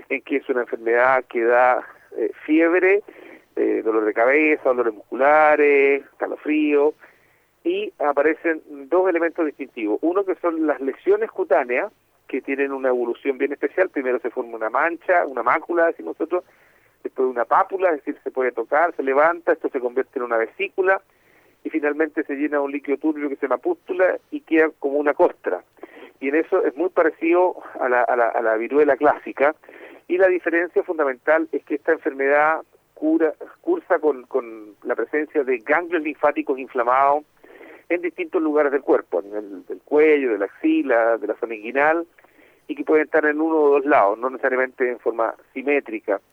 en que es una enfermedad que da fiebre, dolor de cabeza, dolores musculares, calofrío, y aparecen dos elementos distintivos. Uno que son las lesiones cutáneas, que tienen una evolución bien especial. Primero se forma una mancha, una mácula, decimos nosotros, después una pápula, es decir, se puede tocar, se levanta, esto se convierte en una vesícula, y finalmente se llena un líquido turbio que se llama pústula y queda como una costra. Y en eso es muy parecido a la viruela clásica, y la diferencia fundamental es que esta enfermedad cursa con la presencia de ganglios linfáticos inflamados en distintos lugares del cuerpo, a nivel del cuello, de la axila, de la zona inguinal, y que pueden estar en uno o dos lados, no necesariamente en forma simétrica.